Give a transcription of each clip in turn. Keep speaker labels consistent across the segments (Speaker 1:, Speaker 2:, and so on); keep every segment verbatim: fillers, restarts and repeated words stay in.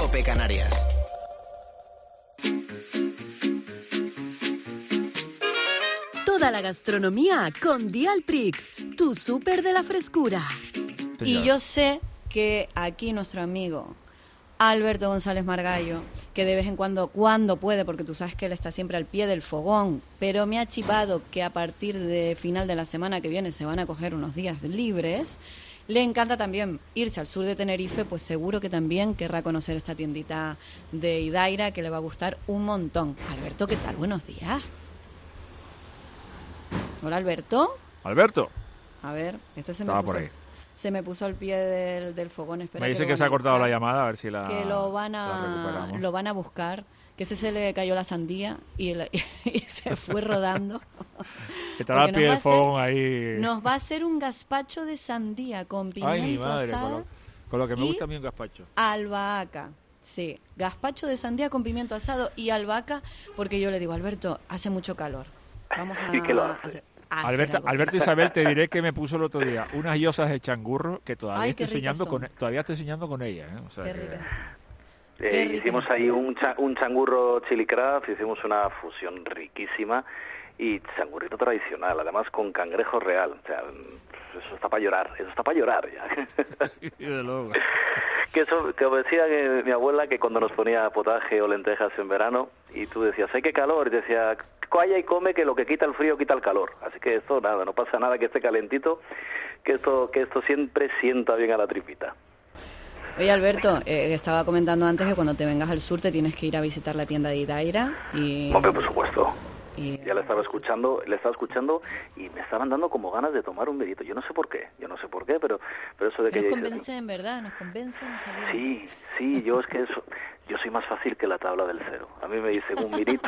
Speaker 1: COPE Canarias.
Speaker 2: Toda la gastronomía con Dialprix, tu súper de la frescura.
Speaker 3: Y yo sé que aquí nuestro amigo Alberto González Margallo, que de vez en cuando, cuando puede, porque tú sabes que él está siempre al pie del fogón, pero me ha chivado que a partir de final de la semana que viene se van a coger unos días libres. Le encanta también irse al sur de Tenerife, pues seguro que también querrá conocer esta tiendita de Idaira, que le va a gustar un montón. Alberto, ¿qué tal? Buenos días. Hola, Alberto.
Speaker 4: Alberto.
Speaker 3: A ver, esto se me
Speaker 4: Estaba
Speaker 3: puso,
Speaker 4: por ahí.
Speaker 3: se me puso al pie del, del fogón. Espera,
Speaker 4: Me dice
Speaker 3: que,
Speaker 4: que
Speaker 3: lo
Speaker 4: se ha
Speaker 3: van a
Speaker 4: cortado la
Speaker 3: buscar,
Speaker 4: llamada, a ver si la
Speaker 3: que lo van
Speaker 4: la
Speaker 3: a
Speaker 4: recuperamos.
Speaker 3: lo van a buscar, que ese se le cayó la sandía y, el- y se fue rodando.
Speaker 4: Que estará al
Speaker 3: Porque
Speaker 4: pie del
Speaker 3: nos va a hacer-
Speaker 4: fogón ahí.
Speaker 3: Nos va a hacer un gazpacho de sandía con
Speaker 4: Ay,
Speaker 3: pimiento
Speaker 4: mi madre, con
Speaker 3: asado
Speaker 4: lo, con lo que me
Speaker 3: y
Speaker 4: gusta a mí un gazpacho.
Speaker 3: albahaca. Sí, gazpacho de sandía con pimiento asado y albahaca, porque yo le digo, Alberto, hace mucho calor. Vamos a
Speaker 5: ¿Y qué lo hace?
Speaker 3: hacer- a hacer
Speaker 4: Alberto,
Speaker 3: algo.
Speaker 4: Alberto Isabel, te diré que me puso el otro día unas yosas de changurro que todavía
Speaker 3: Ay,
Speaker 4: estoy
Speaker 3: qué ricas
Speaker 4: enseñando
Speaker 3: son.
Speaker 4: con todavía estoy enseñando con ella, ¿eh? O sea
Speaker 3: Qué
Speaker 4: que-
Speaker 3: rica.
Speaker 5: Eh,
Speaker 3: Qué rico.
Speaker 5: hicimos ahí un, cha- un changurro chili craft, hicimos una fusión riquísima y changurrito tradicional, además con cangrejo real. O sea, eso está para llorar, eso está para llorar ya.
Speaker 4: Sí, desde luego.
Speaker 5: Que eso, que decía que mi abuela que cuando nos ponía potaje o lentejas en verano y tú decías, ¡ay, qué calor! Y decía, calla y come que lo que quita el frío quita el calor. Así que esto nada, no pasa nada que esté calentito, que esto, que esto siempre sienta bien a la tripita.
Speaker 3: Oye, Alberto, eh, estaba comentando antes que cuando te vengas al sur te tienes que ir a visitar la tienda de Idaira y...
Speaker 5: Hombre, por supuesto.
Speaker 3: y-
Speaker 5: Ya le estaba escuchando, le estaba escuchando y me estaban dando como ganas de tomar un vinito. Yo no sé por qué, yo no sé por qué, pero pero eso de que
Speaker 3: Nos
Speaker 5: ella dice,
Speaker 3: convencen, ¿verdad? Nos convencen a salir.
Speaker 5: sí, sí, yo es que eso, yo soy más fácil que la tabla del cero. A mí me dicen un vinito.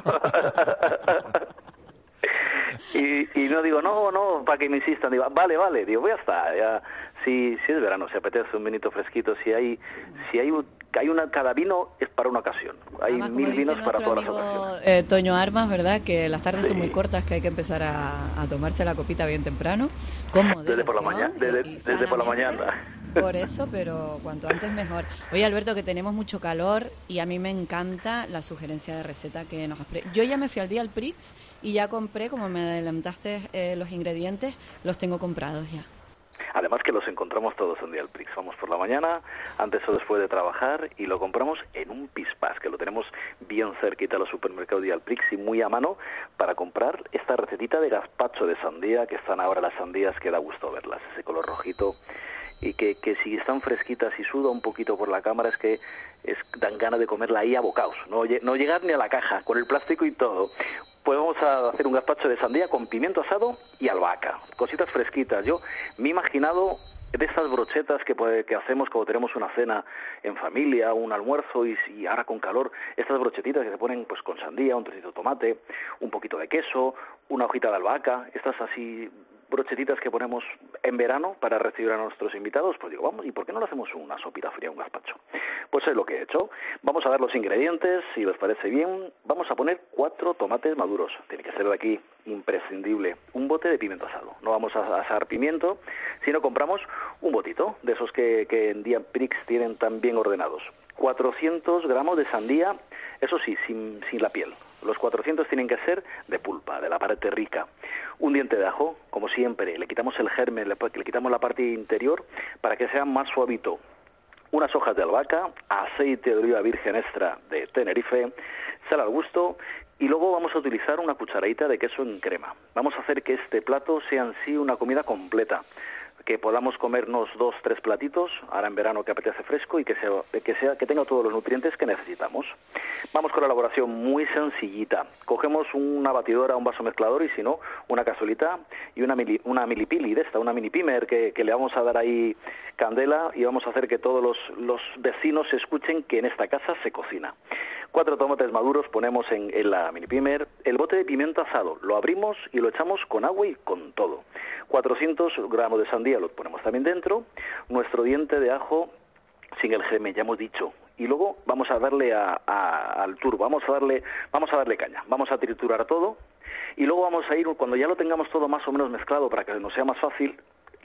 Speaker 5: y, y no digo, no, no, para que me insistan, digo, vale, vale, digo, voy a estar, ya, si, si es verano, si apetece un vinito fresquito, si hay, si hay, un- hay una, cada vino es para una ocasión, hay
Speaker 3: Además, como
Speaker 5: mil
Speaker 3: dice
Speaker 5: vinos para
Speaker 3: nuestro
Speaker 5: todas las
Speaker 3: amigo,
Speaker 5: ocasiones.
Speaker 3: eh, Toño Armas, ¿verdad? Que las tardes son
Speaker 5: Sí.
Speaker 3: muy cortas, que hay que empezar a, a tomarse la copita bien temprano. Con
Speaker 5: Desde por la
Speaker 3: moderación
Speaker 5: mañana, desde,
Speaker 3: y
Speaker 5: desde por la
Speaker 3: sanamente.
Speaker 5: mañana.
Speaker 3: Por eso, pero cuanto antes mejor. Oye, Alberto, que tenemos mucho calor y a mí me encanta la sugerencia de receta que nos has pre- Yo ya me fui al día al Prix y ya compré, como me adelantaste eh, los ingredientes, los tengo comprados ya.
Speaker 5: Además que los encontramos todos en Dial Prix. Vamos por la mañana, antes o después de trabajar, y lo compramos en un pispás, que lo tenemos bien cerquita a los supermercados Dial Prix y muy a mano para comprar esta recetita de gazpacho de sandía, que están ahora las sandías que da gusto verlas, ese color rojito, y que, que si están fresquitas y suda un poquito por la cámara es que es, dan ganas de comerla ahí a bocaos, no, lle- no llegar ni a la caja, con el plástico y todo. Pues vamos a hacer un gazpacho de sandía con pimiento asado y albahaca, cositas fresquitas. Yo me he imaginado de estas brochetas que, pues, que hacemos cuando tenemos una cena en familia, un almuerzo y, y ahora con calor, estas brochetitas que se ponen pues con sandía, un trocito de tomate, un poquito de queso, una hojita de albahaca, estas así brochetitas que ponemos en verano para recibir a nuestros invitados, pues digo, vamos, ¿y por qué no le hacemos una sopita fría, un gazpacho? Pues es lo que he hecho. Vamos a ver los ingredientes, si les parece bien. Vamos a poner cuatro tomates maduros, tiene que ser de aquí imprescindible. Un bote de pimiento asado, no vamos a asar pimiento, sino compramos un botito, de esos que, que en Dial Prix tienen tan bien ordenados. cuatrocientos gramos de sandía, eso sí, sin, sin la piel. Los cuatrocientos tienen que ser de pulpa, de la parte rica. Un diente de ajo, como siempre, le quitamos el germen, le, le quitamos la parte interior para que sea más suavito. Unas hojas de albahaca, aceite de oliva virgen extra de Tenerife, sal al gusto y luego vamos a utilizar una cucharadita de queso en crema. Vamos a hacer que este plato sea en sí una comida completa, que podamos comernos dos, tres platitos, ahora en verano que apetece fresco y que sea, que sea, que tenga todos los nutrientes que necesitamos. Vamos con la elaboración muy sencillita. Cogemos una batidora, un vaso mezclador y si no, una cazuelita y una mili, una milipili de esta, una mini pimer que, que le vamos a dar ahí candela y vamos a hacer que todos los, los vecinos escuchen que en esta casa se cocina. Cuatro tomates maduros ponemos en, en la mini pimer, el bote de pimiento asado, lo abrimos y lo echamos con agua y con todo. cuatrocientos gramos de sandía lo ponemos también dentro, nuestro diente de ajo sin el germen, ya hemos dicho, y luego vamos a darle a, a, al turbo, vamos a darle, vamos a darle caña, vamos a triturar todo y luego vamos a ir, cuando ya lo tengamos todo más o menos mezclado para que nos sea más fácil,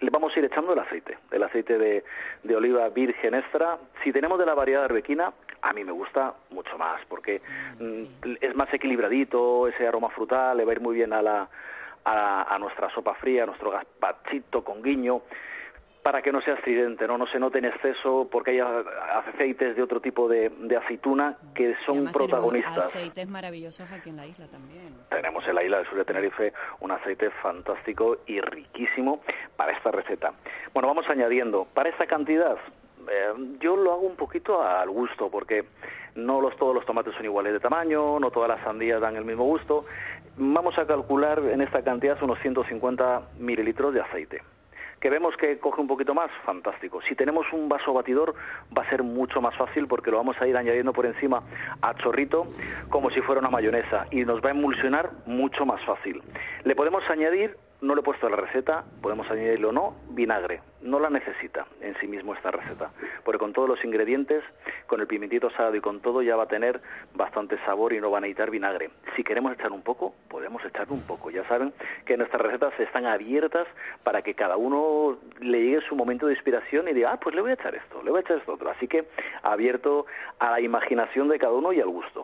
Speaker 5: le vamos a ir echando el aceite, el aceite de, de oliva virgen extra. Si tenemos de la variedad de arbequina, a mí me gusta mucho más, porque sí. mm, es más equilibradito, ese aroma frutal, le va a ir muy bien a, la, a, a nuestra sopa fría, a nuestro gazpachito con guiño, para que no sea estridente, no no se note en exceso, porque hay aceites de otro tipo de, de aceituna que son protagonistas.
Speaker 3: Aceites maravillosos aquí en la isla también.
Speaker 5: ¿Sí? Tenemos en la isla del sur de Tenerife un aceite fantástico y riquísimo para esta receta. Bueno, vamos añadiendo, para esta cantidad, eh, yo lo hago un poquito al gusto, porque no los, todos los tomates son iguales de tamaño, no todas las sandías dan el mismo gusto. Vamos a calcular en esta cantidad unos ciento cincuenta mililitros de aceite. Que vemos que coge un poquito más, fantástico. Si tenemos un vaso batidor va a ser mucho más fácil, porque lo vamos a ir añadiendo por encima a chorrito como si fuera una mayonesa, y nos va a emulsionar mucho más fácil. Le podemos añadir, no le he puesto la receta, podemos añadirlo o no, vinagre. No la necesita en sí mismo esta receta, porque con todos los ingredientes, con el pimientito asado y con todo, ya va a tener bastante sabor y no va a necesitar vinagre. Si queremos echar un poco, podemos echar un poco. Ya saben que nuestras recetas están abiertas para que cada uno le llegue su momento de inspiración y diga, ah, pues le voy a echar esto, le voy a echar esto otro. Así que abierto a la imaginación de cada uno y al gusto.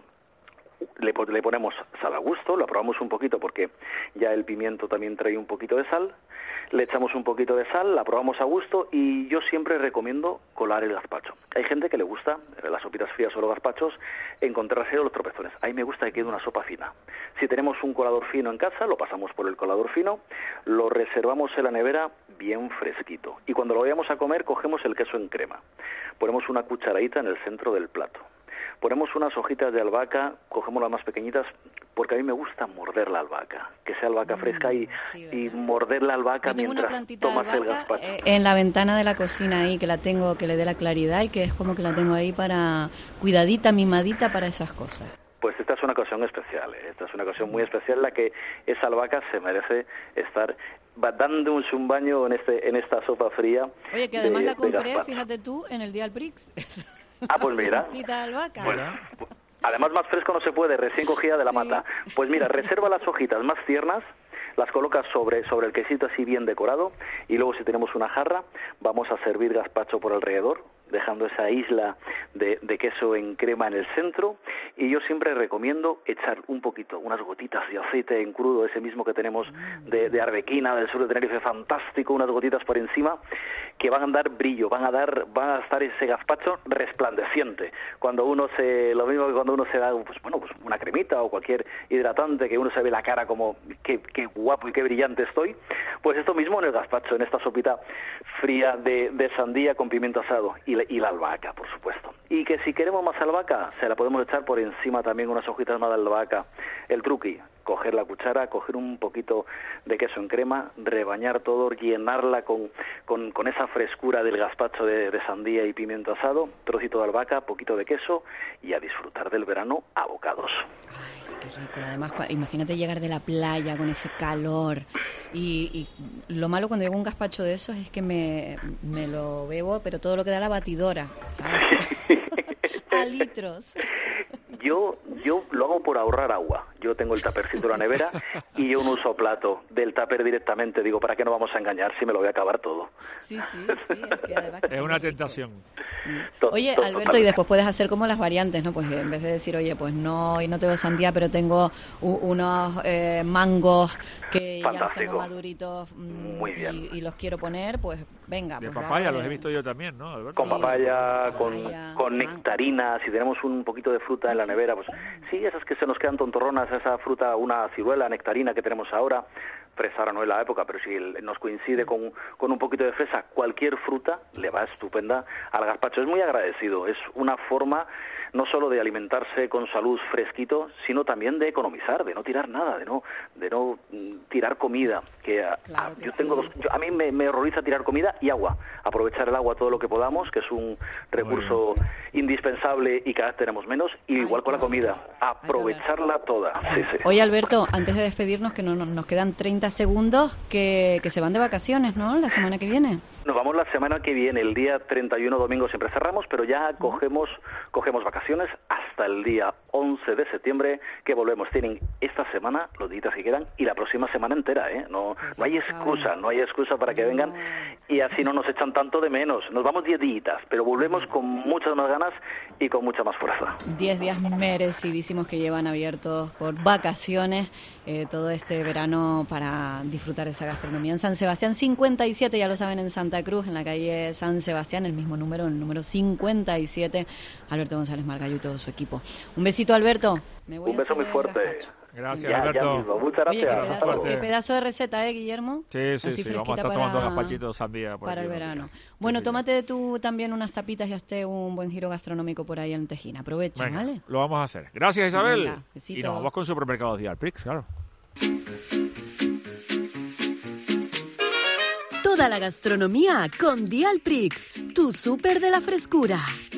Speaker 5: Le, le ponemos sal a gusto, lo probamos un poquito porque ya el pimiento también trae un poquito de sal, le echamos un poquito de sal, la probamos a gusto, y yo siempre recomiendo colar el gazpacho. Hay gente que le gusta, las sopitas frías o los gazpachos, encontrarse los tropezones. A mí me gusta que quede una sopa fina. Si tenemos un colador fino en casa, lo pasamos por el colador fino, lo reservamos en la nevera bien fresquito, y cuando lo vayamos a comer cogemos el queso en crema, ponemos una cucharadita en el centro del plato. Ponemos unas hojitas de albahaca, cogemos las más pequeñitas, porque a mí me gusta morder la albahaca, que sea albahaca fresca y, sí, y morder la albahaca mientras tomas el gazpacho.
Speaker 3: Eh, en la ventana de la cocina ahí, que la tengo, que le dé la claridad, y que es como que la tengo ahí para cuidadita, mimadita para esas cosas.
Speaker 5: Pues esta es una ocasión especial, ¿eh? Esta es una ocasión muy especial, la que esa albahaca se merece estar dando un baño en, este, en esta sopa fría.
Speaker 3: Oye, que además de, la compré, fíjate tú, en el Dial Prix.
Speaker 5: Ah, pues mira. Pues, además, más fresco no se puede, recién cogida de la sí. mata. Pues mira, reserva las hojitas más tiernas, las colocas sobre, sobre el quesito así bien decorado, y luego, si tenemos una jarra, vamos a servir gazpacho por alrededor, dejando esa isla de, de queso en crema en el centro. Y yo siempre recomiendo echar un poquito, unas gotitas de aceite en crudo, ese mismo que tenemos de, de arbequina del sur de Tenerife, fantástico, unas gotitas por encima, que van a dar brillo, van a dar, van a estar ese gazpacho resplandeciente. Cuando uno se, lo mismo que cuando uno se da, pues bueno, pues una cremita o cualquier hidratante, que uno se ve la cara como qué, qué guapo y qué brillante estoy, pues esto mismo en el gazpacho, en esta sopita fría de, de sandía con pimiento asado y, y la albahaca, por supuesto. Y que si queremos más albahaca, se la podemos echar por encima también unas hojitas más de albahaca. El truqui, coger la cuchara, coger un poquito de queso en crema, rebañar todo, llenarla con, con, con esa frescura del gazpacho de, de sandía y pimiento asado, trocito de albahaca, poquito de queso, y a disfrutar del verano a bocados.
Speaker 3: Ay, qué rico. Además, imagínate llegar de la playa con ese calor. Y, y lo malo cuando llevo un gazpacho de esos es que me, me lo bebo, pero todo lo que da la batidora, ¿sabes? A litros.
Speaker 5: Yo, yo lo hago por ahorrar agua. Yo tengo el tapercito en la nevera y yo no uso plato del tupper directamente. Digo, ¿para qué nos vamos a engañar si me lo voy a acabar todo?
Speaker 3: Sí, sí, sí. Es, que además
Speaker 4: es una tentación.
Speaker 3: Oye, Alberto, y después puedes hacer como las variantes, ¿no? Pues en vez de decir, oye, pues no, y no tengo sandía, pero tengo u- unos eh, mangos que fantástico. Ya los tengo maduritos mmm,
Speaker 5: Muy bien.
Speaker 3: Y, y los quiero poner, pues venga.
Speaker 4: De
Speaker 3: pues
Speaker 4: papaya
Speaker 3: dale.
Speaker 4: Los he visto yo también, ¿no, Alberto?
Speaker 5: Con
Speaker 3: sí,
Speaker 5: papaya, con,
Speaker 3: papaya,
Speaker 5: con nectarina, si tenemos un poquito de fruta en la nevera, pues sí, esas que se nos quedan tontorronas, esa fruta, una ciruela, nectarina que tenemos ahora, fresa ahora no es la época, pero si el, nos coincide con, con un poquito de fresa, cualquier fruta le va estupenda al gazpacho. Es muy agradecido, es una forma no solo de alimentarse con salud fresquito, sino también de economizar, de no tirar nada, de no de no tirar comida. Que,
Speaker 3: claro
Speaker 5: a,
Speaker 3: que
Speaker 5: yo
Speaker 3: sí.
Speaker 5: tengo dos, yo, a mí me, me horroriza tirar comida y agua. Aprovechar el agua todo lo que podamos, que es un recurso indispensable y cada vez tenemos menos. Y Ay, igual con la comida, aprovecharla toda. Sí, sí.
Speaker 3: Oye, Alberto, antes de despedirnos, que no, no, nos quedan treinta segundos, que, que se van de vacaciones, ¿no? La semana que viene.
Speaker 5: Nos vamos la semana que viene, el día treinta y uno, domingo siempre cerramos, pero ya cogemos cogemos vacaciones hasta el día once de septiembre, que volvemos. Tienen esta semana, los días que quedan, y la próxima semana entera, ¿eh? No, no hay excusa, no hay excusa para que vengan, y así no nos echan tanto de menos. Nos vamos diez días, pero volvemos con muchas más ganas y con mucha más fuerza.
Speaker 3: Diez días merecidísimos que llevan abiertos por vacaciones eh, todo este verano para disfrutar de esa gastronomía. En San Sebastián cincuenta y siete, ya lo saben, en Santa Cruz, en la calle San Sebastián, el mismo número, el número cincuenta y siete, Alberto González Margallo y todo su equipo. Un besito, Alberto. Me voy
Speaker 5: Un beso muy fuerte.
Speaker 4: Gazpacho. Gracias,
Speaker 5: ya,
Speaker 4: Alberto.
Speaker 5: Ya mismo. Muchas gracias.
Speaker 3: Oye, qué pedazo, qué pedazo de receta, ¿eh, Guillermo?
Speaker 4: Sí, sí,
Speaker 3: Así
Speaker 4: sí. Vamos a estar
Speaker 3: para,
Speaker 4: tomando gazpachitos sandía.
Speaker 3: Para
Speaker 4: aquí,
Speaker 3: el verano.
Speaker 4: ¿no?
Speaker 3: Bueno,
Speaker 4: sí,
Speaker 3: tómate tú también unas tapitas y hazte un buen giro gastronómico por ahí en Tejín. Aprovecha,
Speaker 4: Venga,
Speaker 3: ¿vale?
Speaker 4: lo vamos a hacer. Gracias, Isabel.
Speaker 3: Venga, besito.
Speaker 4: Y nos vamos con Supermercados Dialprix, claro.
Speaker 2: Toda la gastronomía con Dialprix, tu súper de la frescura.